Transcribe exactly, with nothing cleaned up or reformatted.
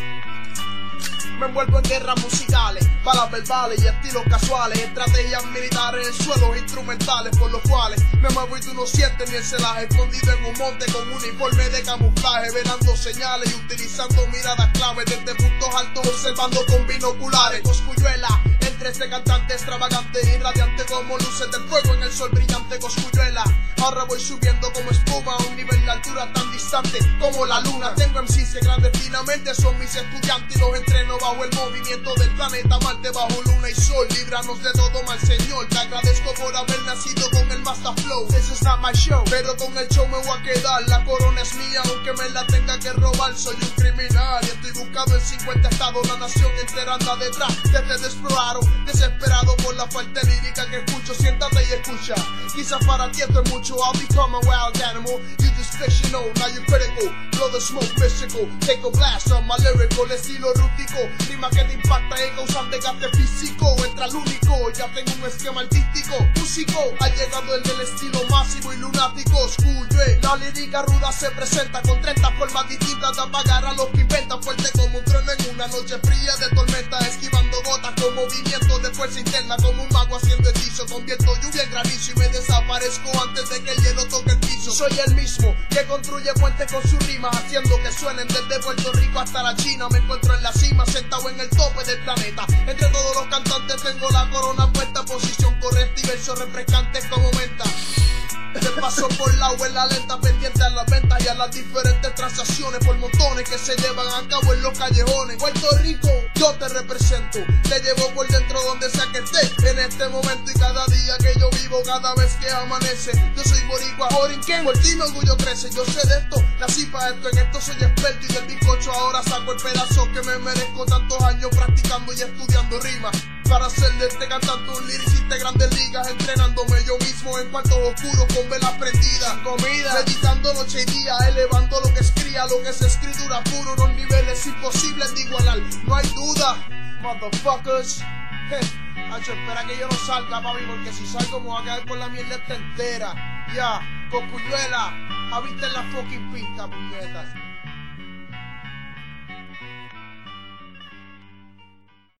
Me envuelvo en guerras musicales, balas verbales y estilos casuales, estrategias militares en suelos instrumentales por los cuales me muevo y tú no sientes ni el celaje, escondido en un monte con uniforme de camuflaje, velando señales y utilizando miradas clave desde puntos altos, observando con binoculares. Cosculluela, entre este cantante extravagante y radiante como luces del fuego en el sol brillante. Cosculluela, ahora voy subiendo como espuma a un nivel de altura tan distante como la luna. Tengo M Cs que clandestinamente son mis estudiantes y los entreno bajo el movimiento del planeta Marte, bajo luna y sol. Líbranos de todo mal, Señor. Te agradezco por haber nacido con el Master Flow. This is not my show, pero con el show me voy a quedar. La corona es mía, aunque me la tenga que robar. Soy un criminal y estoy buscado en cincuenta estados. La nación entera anda detrás de este desplorado, desesperado por la falta lírica que escucho. Siéntate y escucha. Quizás para ti esto es mucho. I'll become a wild animal. You just fictional, now you're critical. Blow the smoke, mystical. Take a blast on my lyrical. Estilo rústico, rima que te impacta y causan desgaste físico. Entra el único, ya tengo un esquema artístico. Músico, ha llegado el del estilo máximo y lunático. School Dre, la lírica ruda se presenta con treinta formas distintas de apagar a los que inventan. Fuerte como un trueno en una noche fría de tormenta, esquivando gotas con movimiento de fuerza interna. Como un mago haciendo hechizo, convierto lluvia en granizo y me desaparezco antes de que el hielo toque el piso. Soy el mismo que construye puentes con sus rimas, haciendo que suenen desde Puerto Rico hasta la China. Me encuentro en la cima, sentado en el tope del planeta. Entre todos los cantantes tengo la corona puesta, posición correcta y versos refrescantes como menta. Te paso por la en la lenta, pendiente a las ventas y a las diferentes transacciones por montones que se llevan a cabo en los callejones. Puerto Rico, yo te represento, te llevo por dentro donde sea que esté en este momento y cada día que yo vivo, cada vez que amanece. Yo soy boricua, Borinquen, por ti mi orgullo crece. Yo sé de esto, nací para esto, en esto soy experto y del bizcocho ahora saco el pedazo que me merezco. Tantos años practicando y estudiando rimas para hacer de este cantante un lyricista de grandes ligas, entrenándome yo mismo en cuartos oscuros con velas prendidas, comida, meditando noche y día, elevando lo que es cría, lo que es escritura puro, unos niveles imposibles de igualar, no hay duda, motherfuckers. Hacho, espera que yo no salga, papi, porque si salgo me voy a quedar con la mierda esta entera. Ya, yeah. Cosculluela, habita en la fucking pista, puñetas.